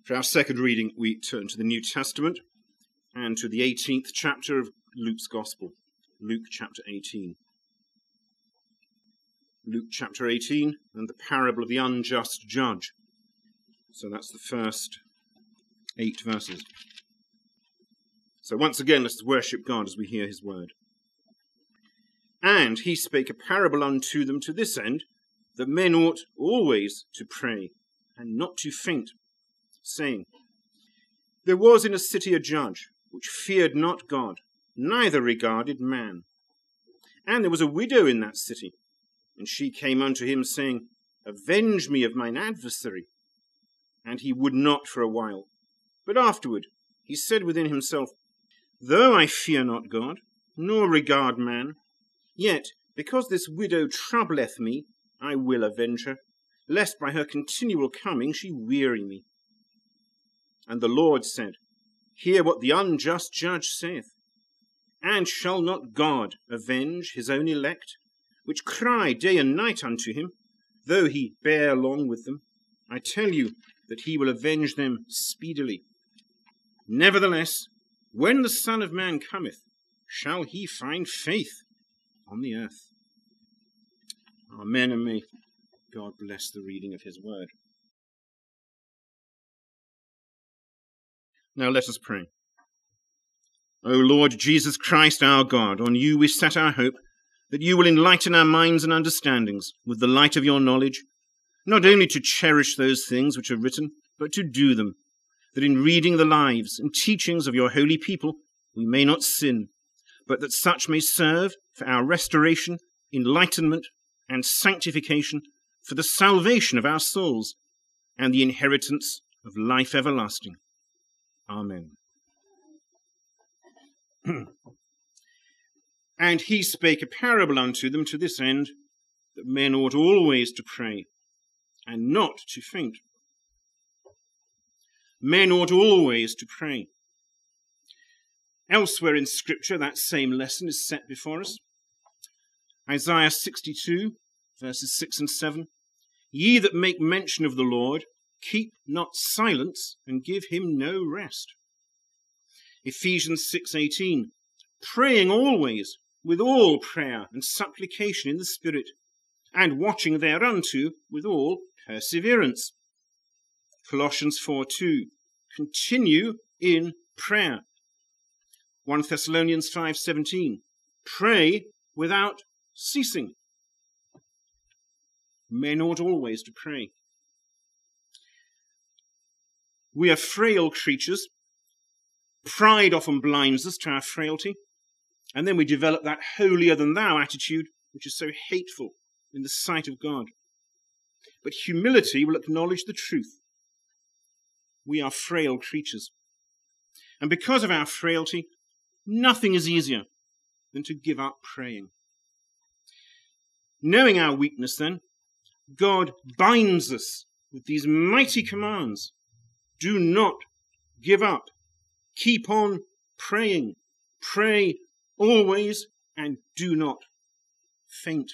For our second reading, we turn to the New Testament and to the 18th chapter of Luke's Gospel, Luke chapter 18. Luke chapter 18 and the parable of the unjust judge. So that's the first 8 verses. So once again, let us worship God as we hear his word. And he spake a parable unto them to this end, that men ought always to pray, and not to faint, saying, There was in a city a judge, which feared not God, neither regarded man. And there was a widow in that city, and she came unto him, saying, Avenge me of mine adversary. And he would not for a while. But afterward he said within himself, Though I fear not God, nor regard man, yet because this widow troubleth me, I will avenge her, lest by her continual coming she weary me. And the Lord said, Hear what the unjust judge saith. And shall not God avenge his own elect, which cry day and night unto him, though he bear long with them? I tell you that he will avenge them speedily. Nevertheless, when the Son of Man cometh, shall he find faith on the earth? Amen, and may God bless the reading of his word. Now let us pray. O Lord Jesus Christ, our God, on you we set our hope, that you will enlighten our minds and understandings with the light of your knowledge, not only to cherish those things which are written, but to do them, that in reading the lives and teachings of your holy people we may not sin, but that such may serve for our restoration, enlightenment, and sanctification, for the salvation of our souls, and the inheritance of life everlasting. Amen. And he spake a parable unto them to this end, that men ought always to pray, and not to faint. Men ought always to pray. Elsewhere in Scripture, that same lesson is set before us. Isaiah 62, verses 6 and 7. Ye that make mention of the Lord, keep not silence, and give him no rest. Ephesians 6:18. Praying always, with all prayer and supplication in the Spirit, and watching thereunto with all perseverance. Colossians 4:2. Continue in prayer. 1 Thessalonians 5:17. Pray without ceasing. Men ought always to pray. We are frail creatures. Pride often blinds us to our frailty, and then we develop that holier-than-thou attitude, which is so hateful in the sight of God. But humility will acknowledge the truth. We are frail creatures. And because of our frailty, nothing is easier than to give up praying. Knowing our weakness, then, God binds us with these mighty commands. Do not give up. Keep on praying. Pray always, and do not faint.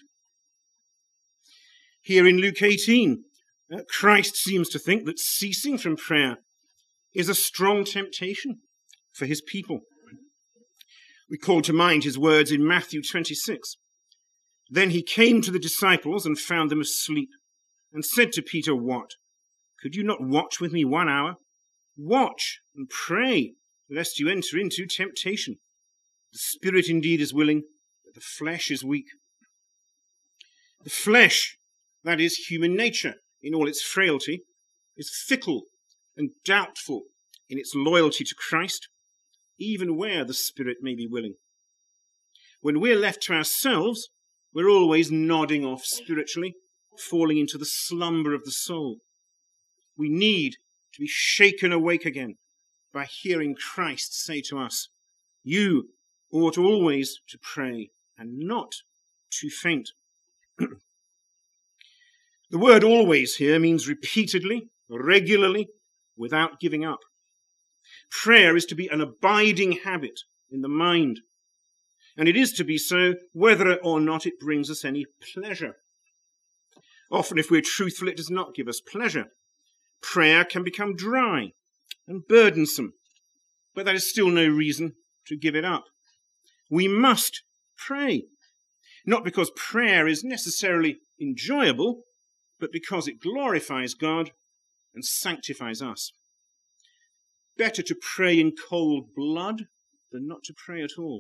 Here in Luke 18, Christ seems to think that ceasing from prayer is a strong temptation for his people. We call to mind his words in Matthew 26. Then he came to the disciples and found them asleep, and said to Peter, What? Could you not watch with me 1 hour? Watch and pray, lest you enter into temptation. The spirit indeed is willing, but the flesh is weak. The flesh, that is human nature in all its frailty, is fickle and doubtful in its loyalty to Christ, even where the spirit may be willing. When we're left to ourselves, we're always nodding off spiritually, falling into the slumber of the soul. We need to be shaken awake again by hearing Christ say to us, You ought always to pray and not to faint. The word always here means repeatedly, regularly, without giving up. Prayer is to be an abiding habit in the mind, and it is to be so whether or not it brings us any pleasure. Often, if we're truthful, it does not give us pleasure, prayer can become dry and burdensome, but that is still no reason to give it up. We must pray, not because prayer is necessarily enjoyable, but because it glorifies God and sanctifies us. Better to pray in cold blood than not to pray at all.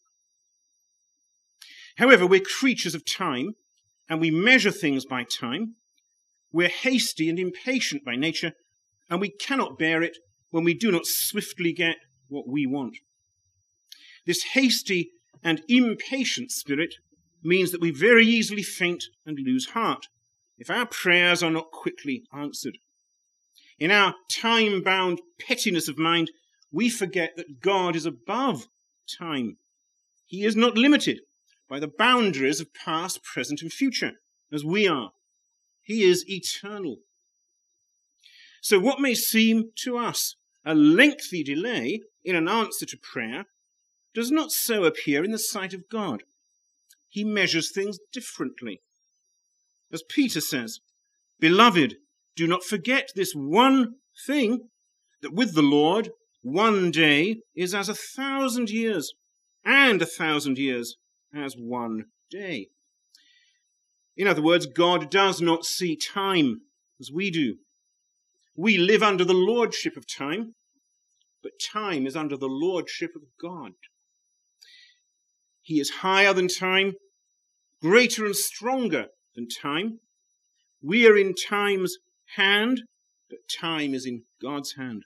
However, we're creatures of time, and we measure things by time. We're hasty and impatient by nature, and we cannot bear it when we do not swiftly get what we want. This hasty and impatient spirit means that we very easily faint and lose heart if our prayers are not quickly answered. In our time-bound pettiness of mind, we forget that God is above time. He is not limited by the boundaries of past, present, and future, as we are. He is eternal. So what may seem to us a lengthy delay in an answer to prayer does not so appear in the sight of God. He measures things differently. As Peter says, "Beloved, do not forget this one thing, that with the Lord 1 day is as 1,000 years, and 1,000 years as 1 day." In other words, God does not see time as we do. We live under the lordship of time, but time is under the lordship of God. He is higher than time, greater and stronger than time. We are in time's hand, but time is in God's hand.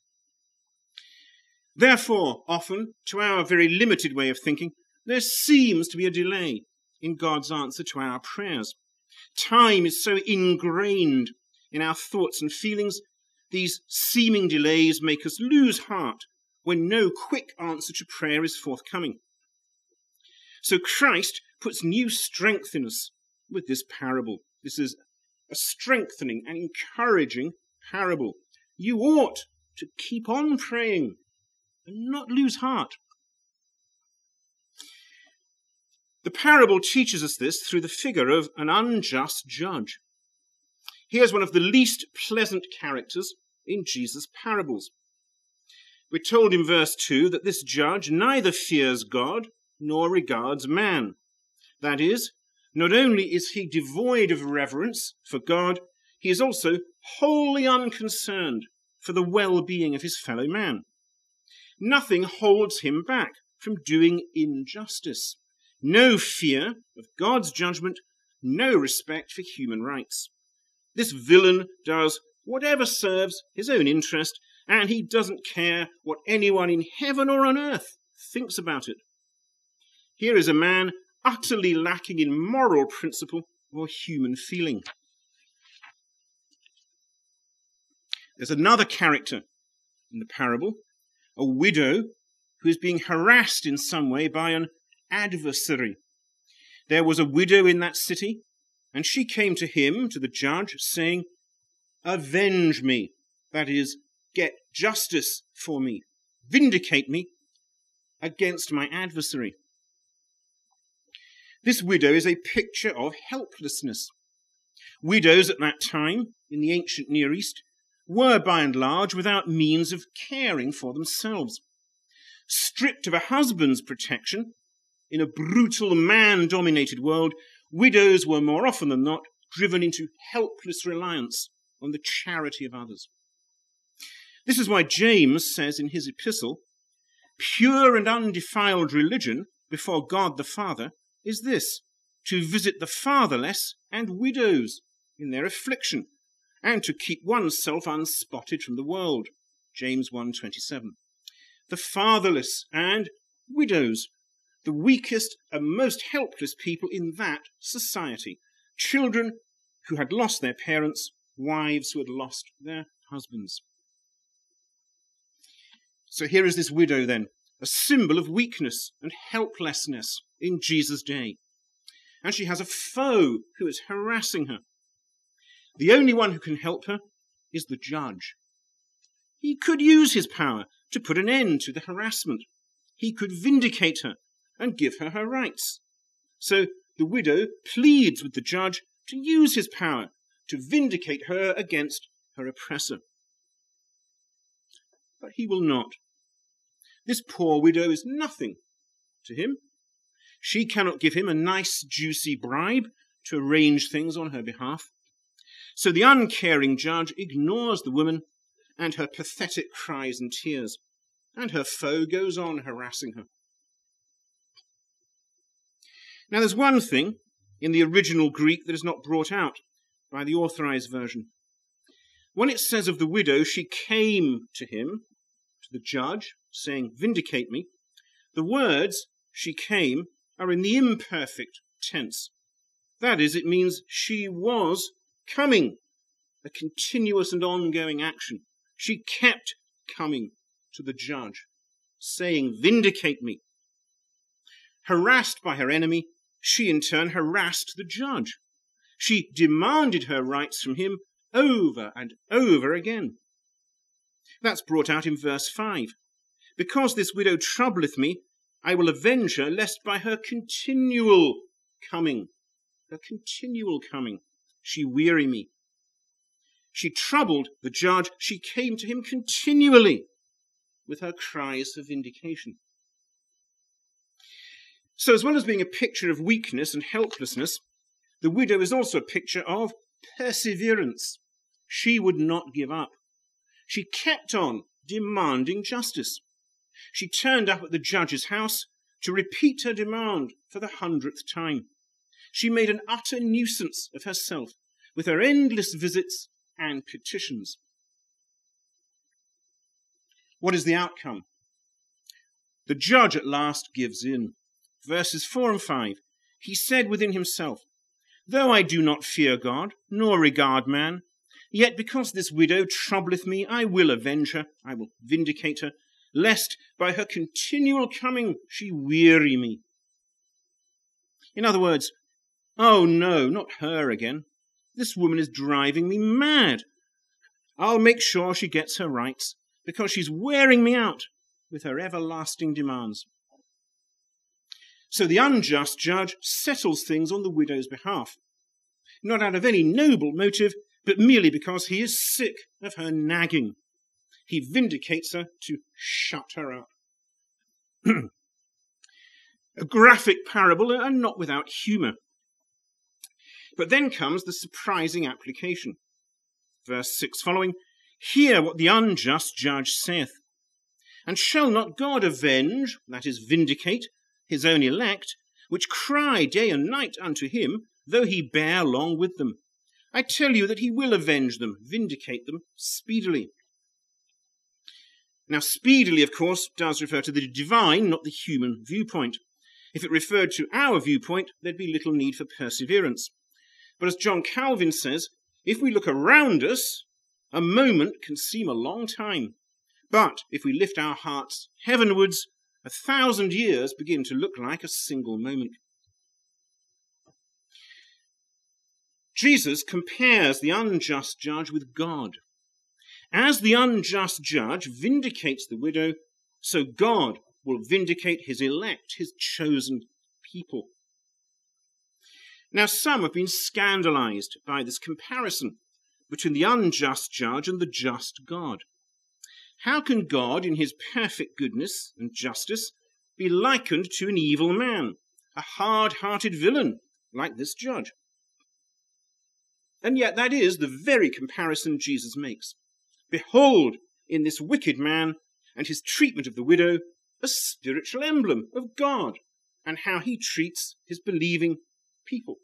Therefore, often, to our very limited way of thinking, there seems to be a delay in God's answer to our prayers. Time is so ingrained in our thoughts and feelings, these seeming delays make us lose heart when no quick answer to prayer is forthcoming. So Christ puts new strength in us with this parable. This is a strengthening and encouraging parable. You ought to keep on praying and not lose heart. The parable teaches us this through the figure of an unjust judge. Here's one of the least pleasant characters in Jesus' parables. We're told in verse 2 that this judge neither fears God nor regards man. That is, not only is he devoid of reverence for God, he is also wholly unconcerned for the well-being of his fellow man. Nothing holds him back from doing injustice. No fear of God's judgment, no respect for human rights. This villain does whatever serves his own interest, and he doesn't care what anyone in heaven or on earth thinks about it. Here is a man utterly lacking in moral principle or human feeling. There's another character in the parable, a widow who is being harassed in some way by an adversary. There was a widow in that city, and she came to him, to the judge, saying, "Avenge me," that is, get justice for me, vindicate me against my adversary. This widow is a picture of helplessness. Widows at that time, in the ancient Near East, were by and large without means of caring for themselves. Stripped of a husband's protection, in a brutal man-dominated world, widows were more often than not driven into helpless reliance on the charity of others. This is why James says in his epistle, "Pure and undefiled religion before God the Father is this, to visit the fatherless and widows in their affliction, and to keep oneself unspotted from the world." James 1:27. The fatherless and widows, the weakest and most helpless people in that society. Children who had lost their parents, wives who had lost their husbands. So here is this widow then, a symbol of weakness and helplessness in Jesus' day. And she has a foe who is harassing her. The only one who can help her is the judge. He could use his power to put an end to the harassment. He could vindicate her and give her her rights. So the widow pleads with the judge to use his power to vindicate her against her oppressor. But he will not. This poor widow is nothing to him. She cannot give him a nice, juicy bribe to arrange things on her behalf. So the uncaring judge ignores the woman and her pathetic cries and tears, and her foe goes on harassing her. Now there's one thing in the original Greek that is not brought out by the authorized version. When it says of the widow, she came to him, to the judge, saying, "Vindicate me," the words "she came" are in the imperfect tense. That is, it means she was coming, a continuous and ongoing action. She kept coming to the judge, saying, "Vindicate me." Harassed by her enemy, she in turn harassed the judge. She demanded her rights from him over and over again. That's brought out in verse 5. "Because this widow troubleth me, I will avenge her, lest by her continual coming, she weary me." She troubled the judge. She came to him continually with her cries for vindication. So as well as being a picture of weakness and helplessness, the widow is also a picture of perseverance. She would not give up. She kept on demanding justice. She turned up at the judge's house to repeat her demand for the 100th time. She made an utter nuisance of herself with her endless visits and petitions. What is the outcome? The judge at last gives in. Verses 4 and 5, "He said within himself, Though I do not fear God, nor regard man, yet because this widow troubleth me, I will avenge her, I will vindicate her, lest by her continual coming she weary me." In other words, oh no, not her again. This woman is driving me mad. I'll make sure she gets her rights, because she's wearing me out with her everlasting demands. So the unjust judge settles things on the widow's behalf, not out of any noble motive, but merely because he is sick of her nagging. He vindicates her to shut her up. A graphic parable and not without humour. But then comes the surprising application. Verse 6 following, "Hear what the unjust judge saith. And shall not God avenge," that is, vindicate, "his own elect, which cry day and night unto him, though he bear long with them? I tell you that he will avenge them, vindicate them speedily." Now, speedily, of course, does refer to the divine, not the human viewpoint. If it referred to our viewpoint, there'd be little need for perseverance. But as John Calvin says, if we look around us, a moment can seem a long time. But if we lift our hearts heavenwards, 1,000 years begin to look like a single moment. Jesus compares the unjust judge with God. As the unjust judge vindicates the widow, so God will vindicate his elect, his chosen people. Now, some have been scandalized by this comparison between the unjust judge and the just God. How can God, in his perfect goodness and justice, be likened to an evil man, a hard-hearted villain like this judge? And yet that is the very comparison Jesus makes. Behold, in this wicked man and his treatment of the widow, a spiritual emblem of God and how he treats his believing people.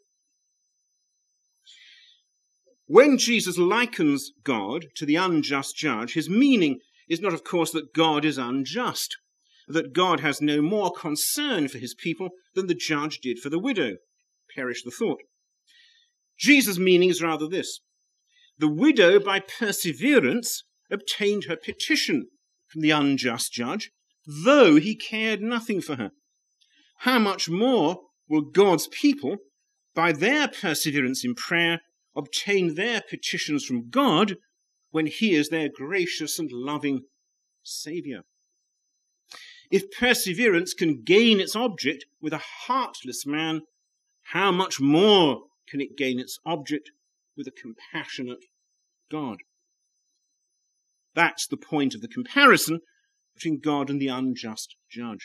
When Jesus likens God to the unjust judge, his meaning is not, of course, that God is unjust, that God has no more concern for his people than the judge did for the widow. Perish the thought. Jesus' meaning is rather this: the widow, by perseverance, obtained her petition from the unjust judge, though he cared nothing for her. How much more will God's people, by their perseverance in prayer, obtain their petitions from God when he is their gracious and loving Saviour? If perseverance can gain its object with a heartless man, how much more can it gain its object with a compassionate God? That's the point of the comparison between God and the unjust judge.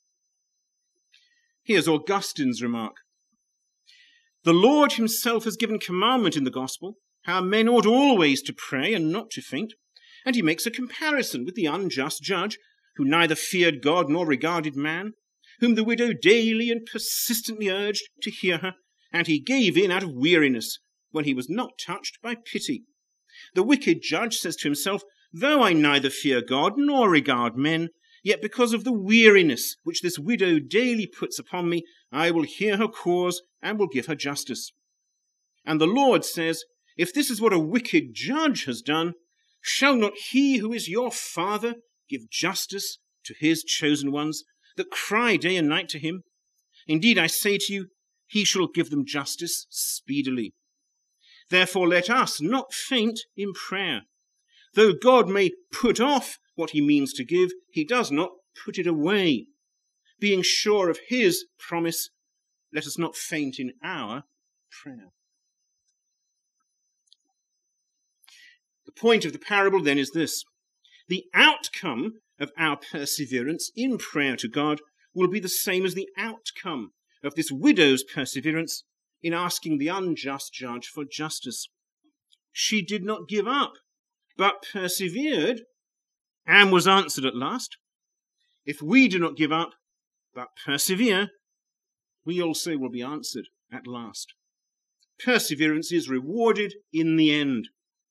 Here's Augustine's remark. The Lord himself has given commandment in the gospel how men ought always to pray and not to faint, and he makes a comparison with the unjust judge who neither feared God nor regarded man, whom the widow daily and persistently urged to hear her, and he gave in out of weariness when he was not touched by pity. The wicked judge says to himself, though I neither fear God nor regard men, yet because of the weariness which this widow daily puts upon me, I will hear her cause and will give her justice. And the Lord says, if this is what a wicked judge has done, shall not he who is your Father give justice to his chosen ones that cry day and night to him? Indeed, I say to you, he shall give them justice speedily. Therefore let us not faint in prayer. Though God may put off what he means to give, he does not put it away. Being sure of his promise, let us not faint in our prayer. The point of the parable then is this. The outcome of our perseverance in prayer to God will be the same as the outcome of this widow's perseverance in asking the unjust judge for justice. She did not give up, but persevered and was answered at last. If we do not give up, but persevere, we also will be answered at last. Perseverance is rewarded in the end.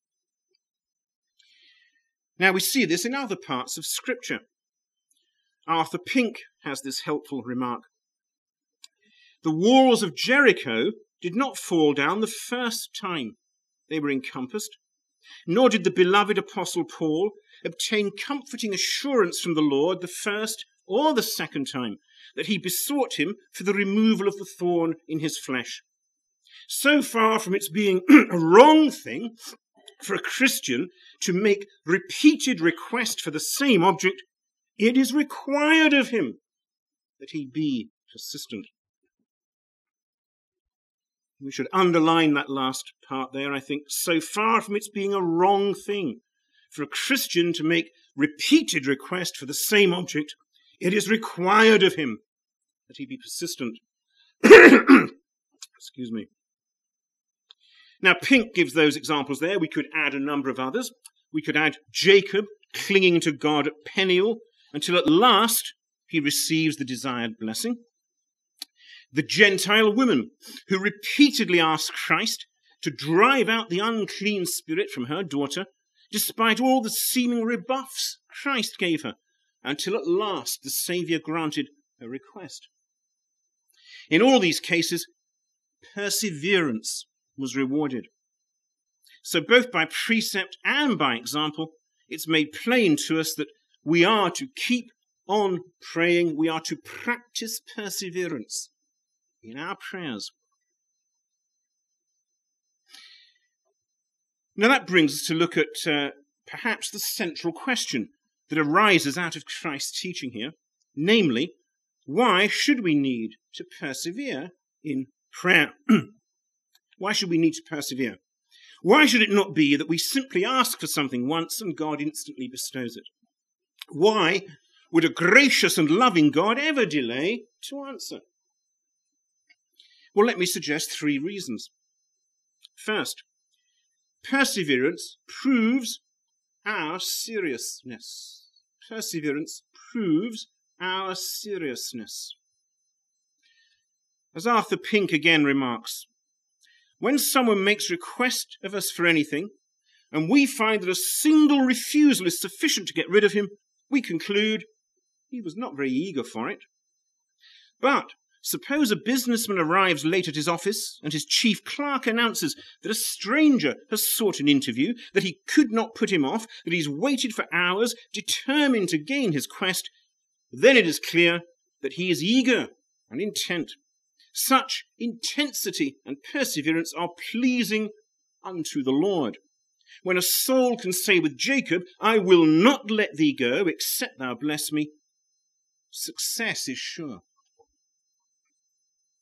Now we see this in other parts of Scripture. Arthur Pink has this helpful remark. The walls of Jericho did not fall down the first time they were encompassed, nor did the beloved Apostle Paul obtain comforting assurance from the Lord the first or the second time that he besought him for the removal of the thorn in his flesh. So far from its being a wrong thing for a Christian to make repeated request for the same object, it is required of him that he be persistent. We should underline that last part there, I think. So far from its being a wrong thing for a Christian to make repeated request for the same object, it is required of him that he be persistent. Excuse me. Now, Pink gives those examples there. We could add a number of others. We could add Jacob clinging to God at Peniel until at last he receives the desired blessing. The Gentile woman who repeatedly asked Christ to drive out the unclean spirit from her daughter, despite all the seeming rebuffs Christ gave her, until at last the Saviour granted her request. In all these cases, perseverance was rewarded. So both by precept and by example, it's made plain to us that we are to keep on praying. We are to practice perseverance in our prayers. Now that brings us to look at perhaps the central question that arises out of Christ's teaching here, namely, why should we need to persevere in prayer? Why should we need to persevere? Why should it not be that we simply ask for something once and God instantly bestows it? Why would a gracious and loving God ever delay to answer? Well, let me suggest 3 reasons. First, perseverance proves our seriousness. Perseverance proves our seriousness. As Arthur Pink again remarks, when someone makes request of us for anything, and we find that a single refusal is sufficient to get rid of him, we conclude he was not very eager for it. But suppose a businessman arrives late at his office and his chief clerk announces that a stranger has sought an interview, that he could not put him off, that he's waited for hours, determined to gain his quest. Then it is clear that he is eager and intent. Such intensity and perseverance are pleasing unto the Lord. When a soul can say with Jacob, I will not let thee go, except thou bless me, success is sure.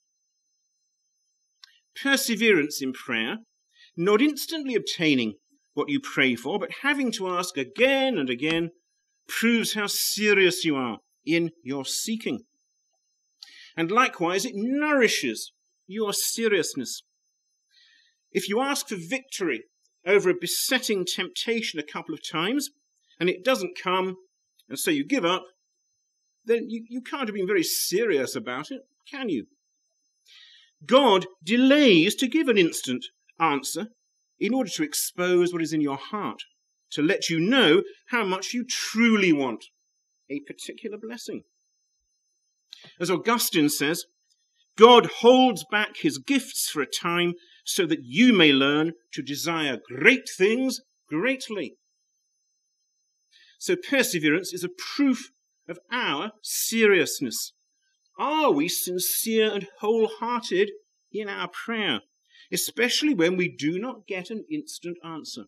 Perseverance in prayer, not instantly obtaining what you pray for, but having to ask again and again proves how serious you are in your seeking. And likewise, it nourishes your seriousness. If you ask for victory over a besetting temptation a couple of times, and it doesn't come, and so you give up, then you can't have been very serious about it, can you? God delays to give an instant answer in order to expose what is in your heart, to let you know how much you truly want a particular blessing. As Augustine says, God holds back his gifts for a time so that you may learn to desire great things greatly. So perseverance is a proof of our seriousness. Are we sincere and wholehearted in our prayer, especially when we do not get an instant answer?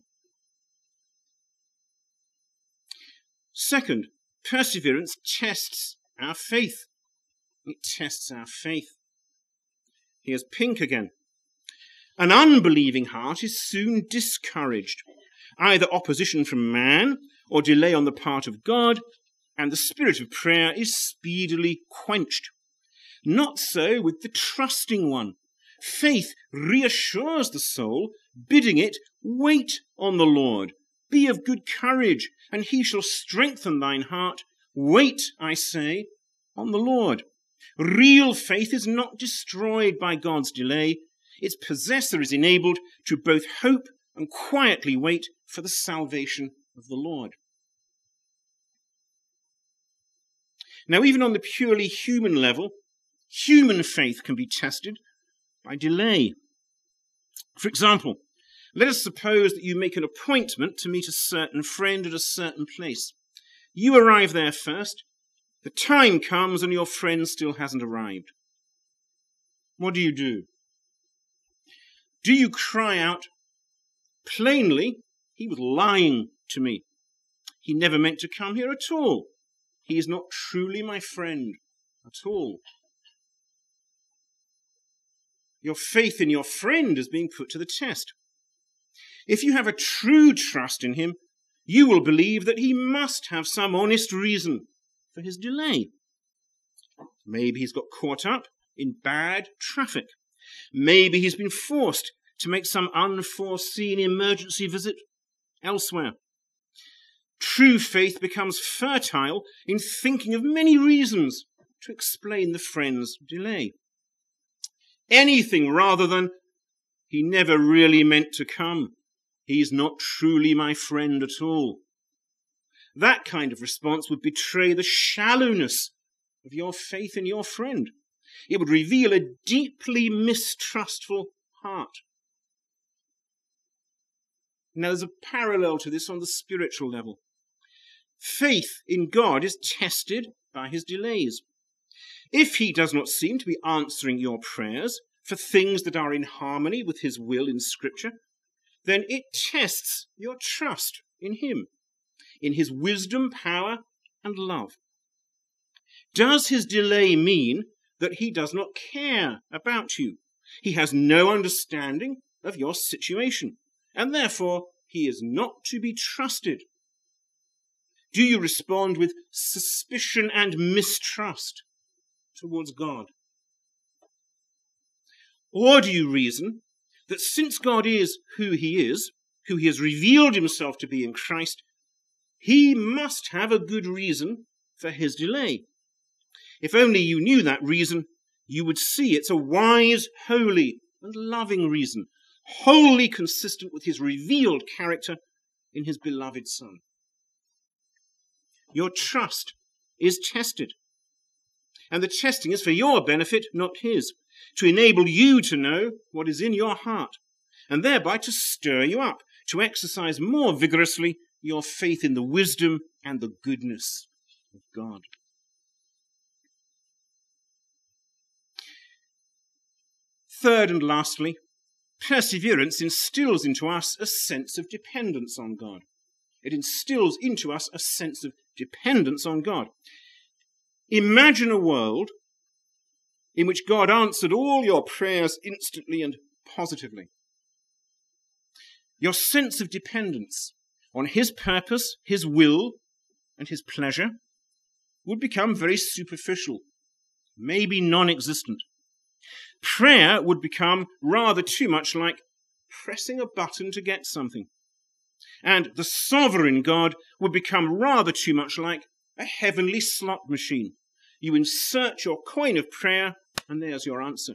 Second, perseverance tests our faith. It tests our faith. Here's Pink again. An unbelieving heart is soon discouraged, either opposition from man or delay on the part of God, and the spirit of prayer is speedily quenched. Not so with the trusting one. Faith reassures the soul, bidding it wait on the Lord. Be of good courage, and he shall strengthen thine heart. Wait, I say, on the Lord. Real faith is not destroyed by God's delay. Its possessor is enabled to both hope and quietly wait for the salvation of the Lord. Now, even on the purely human level, human faith can be tested by delay. For example, let us suppose that you make an appointment to meet a certain friend at a certain place. You arrive there first. The time comes and your friend still hasn't arrived. What do? Do you cry out, plainly, he was lying to me. He never meant to come here at all. He is not truly my friend at all. Your faith in your friend is being put to the test. If you have a true trust in him, you will believe that he must have some honest reason for his delay. Maybe he's got caught up in bad traffic. Maybe he's been forced to make some unforeseen emergency visit elsewhere. True faith becomes fertile in thinking of many reasons to explain the friend's delay. Anything rather than, he never really meant to come. He's not truly my friend at all. That kind of response would betray the shallowness of your faith in your friend. It would reveal a deeply mistrustful heart. Now, there's a parallel to this on the spiritual level. Faith in God is tested by his delays. If he does not seem to be answering your prayers for things that are in harmony with his will in Scripture, then it tests your trust in him, in his wisdom, power, and love. Does his delay mean that he does not care about you? He has no understanding of your situation, and therefore he is not to be trusted. Do you respond with suspicion and mistrust towards God? Or do you reason that since God is, who he has revealed himself to be in Christ, he must have a good reason for his delay? If only you knew that reason, you would see it's a wise, holy, and loving reason, wholly consistent with his revealed character in his beloved Son. Your trust is tested, and the testing is for your benefit, not his, to enable you to know what is in your heart, and thereby to stir you up, to exercise more vigorously your faith in the wisdom and the goodness of God. Third and lastly, perseverance instills into us a sense of dependence on God. It instills into us a sense of dependence on God. Imagine a world in which God answered all your prayers instantly and positively. Your sense of dependence on his purpose, his will, and his pleasure would become very superficial, maybe non-existent. Prayer would become rather too much like pressing a button to get something. And the sovereign God would become rather too much like a heavenly slot machine. You insert your coin of prayer, and there's your answer.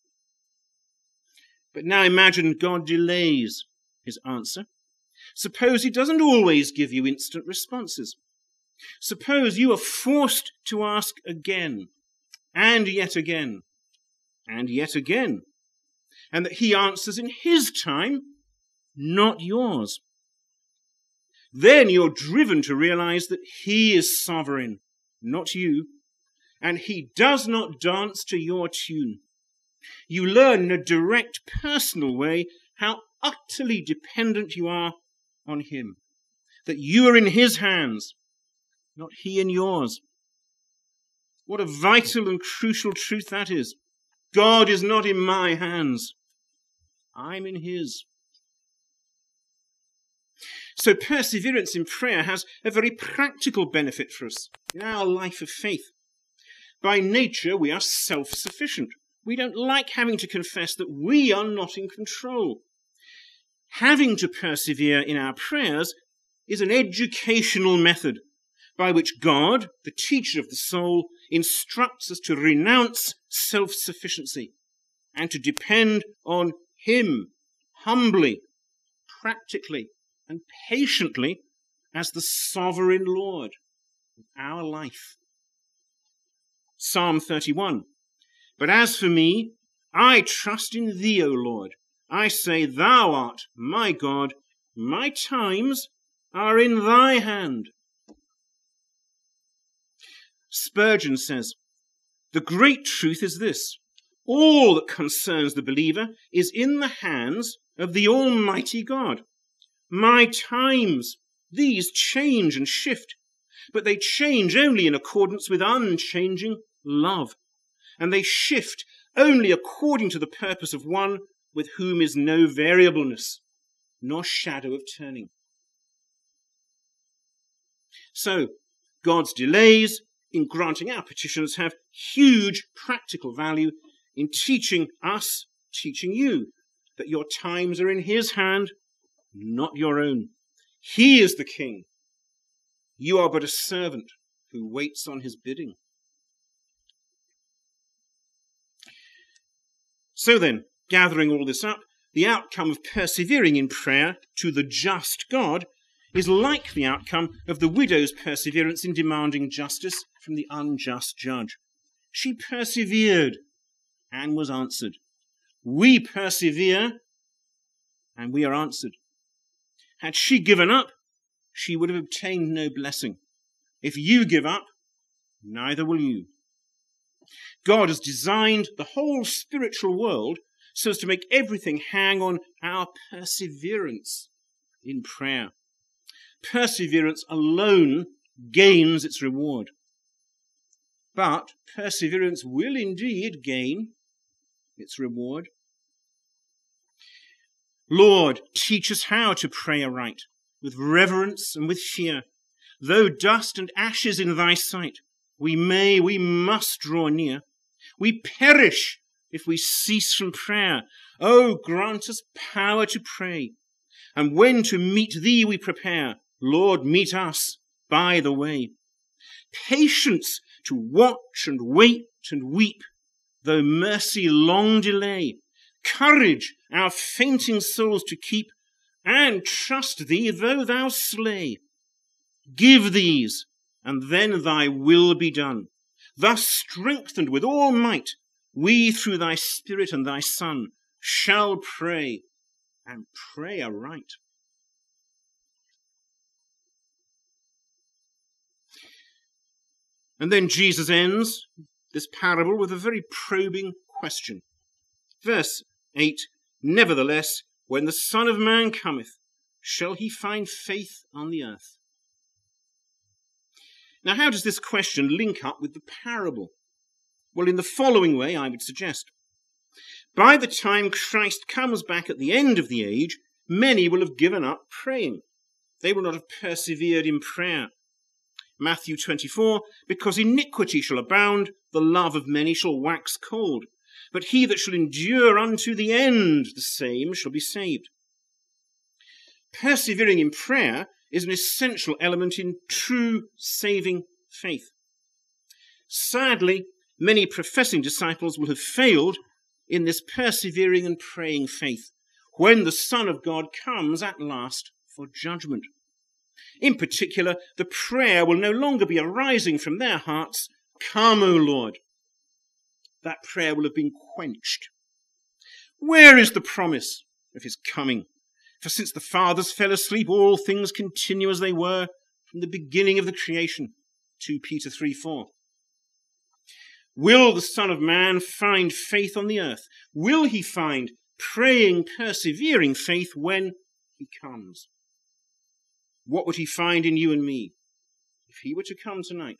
But now imagine God delays his answer. Suppose he doesn't always give you instant responses. Suppose you are forced to ask again, and yet again, and yet again, and that he answers in his time, not yours. Then you're driven to realize that he is sovereign, not you, and he does not dance to your tune. You learn in a direct, personal way how utterly dependent you are on him, that you are in his hands, not he in yours. What a vital and crucial truth that is. God is not in my hands. I'm in his. So perseverance in prayer has a very practical benefit for us in our life of faith. By nature, we are self-sufficient. We don't like having to confess that we are not in control. Having to persevere in our prayers is an educational method by which God, the teacher of the soul, instructs us to renounce self-sufficiency and to depend on him humbly, practically, and patiently as the sovereign Lord of our life. Psalm 31. But as for me, I trust in thee, O Lord. I say, thou art my God. My times are in thy hand. Spurgeon says, the great truth is this: all that concerns the believer is in the hands of the Almighty God. My times, these change and shift, but they change only in accordance with unchanging love, and they shift only according to the purpose of one with whom is no variableness, nor shadow of turning. So, God's delays in granting our petitions have huge practical value in teaching us, teaching you, that your times are in his hand, not your own. He is the king. You are but a servant who waits on his bidding. So then, gathering all this up, the outcome of persevering in prayer to the just God is like the outcome of the widow's perseverance in demanding justice from the unjust judge. She persevered and was answered. We persevere and we are answered. Had she given up, she would have obtained no blessing. If you give up, neither will you. God has designed the whole spiritual world so as to make everything hang on our perseverance in prayer. Perseverance alone gains its reward. But perseverance will indeed gain its reward. Lord, teach us how to pray aright, with reverence and with fear. Though dust and ashes in thy sight, we must draw near. We perish if we cease from prayer. Oh, grant us power to pray. And when to meet thee we prepare, Lord, meet us by the way. Patience to watch and wait and weep, though mercy long delay. Courage our fainting souls to keep, and trust thee though thou slay. Give these, and then thy will be done. Thus strengthened with all might, we through thy Spirit and thy Son shall pray, and pray aright. And then Jesus ends this parable with a very probing question. Verse 8, nevertheless, when the Son of Man cometh, shall he find faith on the earth? Now, how does this question link up with the parable? Well, in the following way, I would suggest. By the time Christ comes back at the end of the age, many will have given up praying. They will not have persevered in prayer. Matthew 24, because iniquity shall abound, the love of many shall wax cold. But he that shall endure unto the end, the same shall be saved. Persevering in prayer is an essential element in true saving faith. Sadly, many professing disciples will have failed in this persevering and praying faith when the Son of God comes at last for judgment. In particular, the prayer will no longer be arising from their hearts, "Come, O Lord." That prayer will have been quenched. Where is the promise of his coming? For since the fathers fell asleep, all things continue as they were from the beginning of the creation. 2 Peter 3:4. Will the Son of Man find faith on the earth? Will he find praying, persevering faith when he comes? What would he find in you and me if he were to come tonight?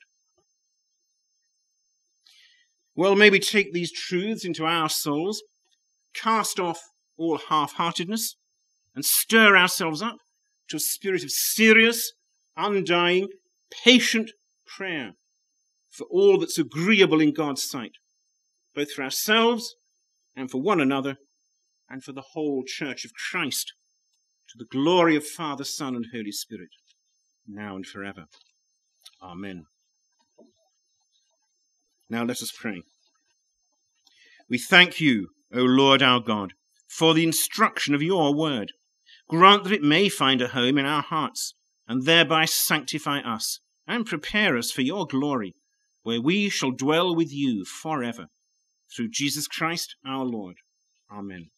Well, may we take these truths into our souls, cast off all half-heartedness, and stir ourselves up to a spirit of serious, undying, patient prayer for all that's agreeable in God's sight, both for ourselves and for one another and for the whole Church of Christ, to the glory of Father, Son, and Holy Spirit, now and forever. Amen. Now let us pray. We thank you, O Lord our God, for the instruction of your word. Grant that it may find a home in our hearts, and thereby sanctify us, and prepare us for your glory, where we shall dwell with you forever. Through Jesus Christ our Lord. Amen.